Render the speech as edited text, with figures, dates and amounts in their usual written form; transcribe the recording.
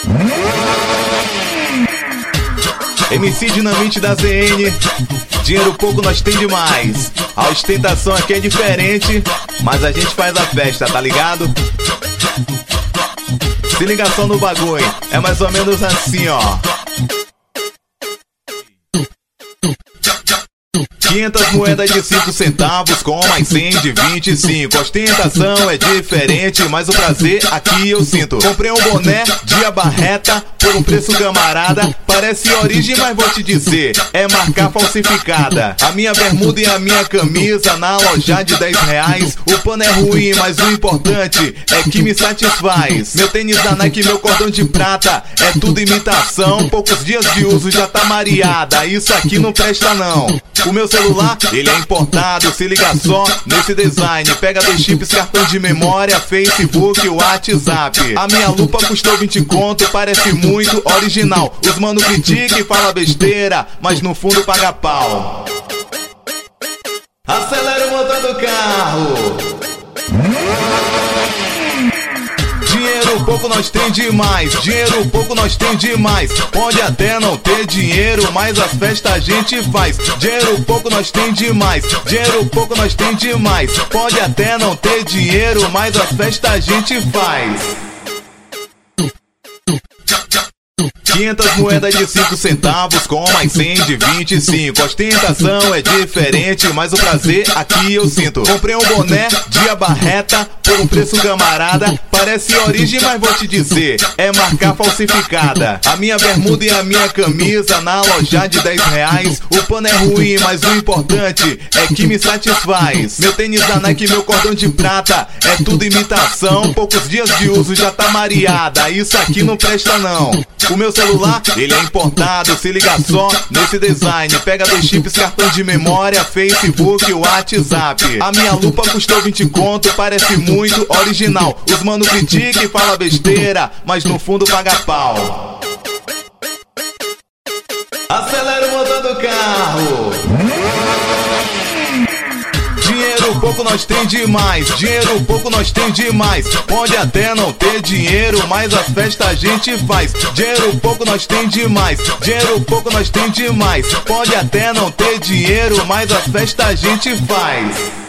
MC Dinamite da ZN, dinheiro pouco nós tem demais. A ostentação aqui é diferente, mas a gente faz a festa, tá ligado? Se liga só no bagulho, é mais ou menos assim, ó. 500 moedas de 5 centavos com mais 100 de 25. Ostentação é diferente, mas o prazer aqui eu sinto. Comprei um boné de abarreta por um preço camarada. Parece origem, mas vou te dizer, é marca falsificada. A minha bermuda e a minha camisa na loja de 10 reais. O pano é ruim, mas o importante é que me satisfaz. Meu tênis da Nike, meu cordão de prata, é tudo imitação. Poucos dias de uso já tá mareada, isso aqui não presta não. O meu celular, ele é importado, se liga só nesse design. Pega 2 chips, cartão de memória, Facebook, WhatsApp. A minha lupa custou 20 conto, parece muito original. Os mano critica e fala besteira, mas no fundo paga pau. Acelera o motor do carro. Dinheiro pouco nós tem demais, dinheiro pouco nós tem demais. Pode até não ter dinheiro, mas as festas a gente faz. Dinheiro pouco nós tem demais, dinheiro pouco nós tem demais. Pode até não ter dinheiro, mas as festas a gente faz. 500 moedas de 5 centavos com mais 100 de 25. Ostentação é diferente, mas o prazer aqui eu sinto. Comprei um boné de abarreta por um preço camarada. Parece origem, mas vou te dizer, é marca falsificada. A minha bermuda e a minha camisa na loja de 10 reais. O pano é ruim, mas o importante é que me satisfaz. Meu tênis da Nike, meu cordão de prata, é tudo imitação. Poucos dias de uso já tá mareada, isso aqui não presta não. O meu celular, ele é importado, se liga só nesse design. Pega 2 chips, cartão de memória, Facebook, WhatsApp. A minha lupa custou 20 conto, parece muito original. Os mano critica e fala besteira, mas no fundo paga pau. Acelera o motor do carro. Dinheiro pouco nós tem demais, dinheiro pouco nós tem demais. Pode até não ter dinheiro, mas as festas a gente faz. Dinheiro pouco nós tem demais, dinheiro pouco nós tem demais. Pode até não ter dinheiro, mas as festas a gente faz.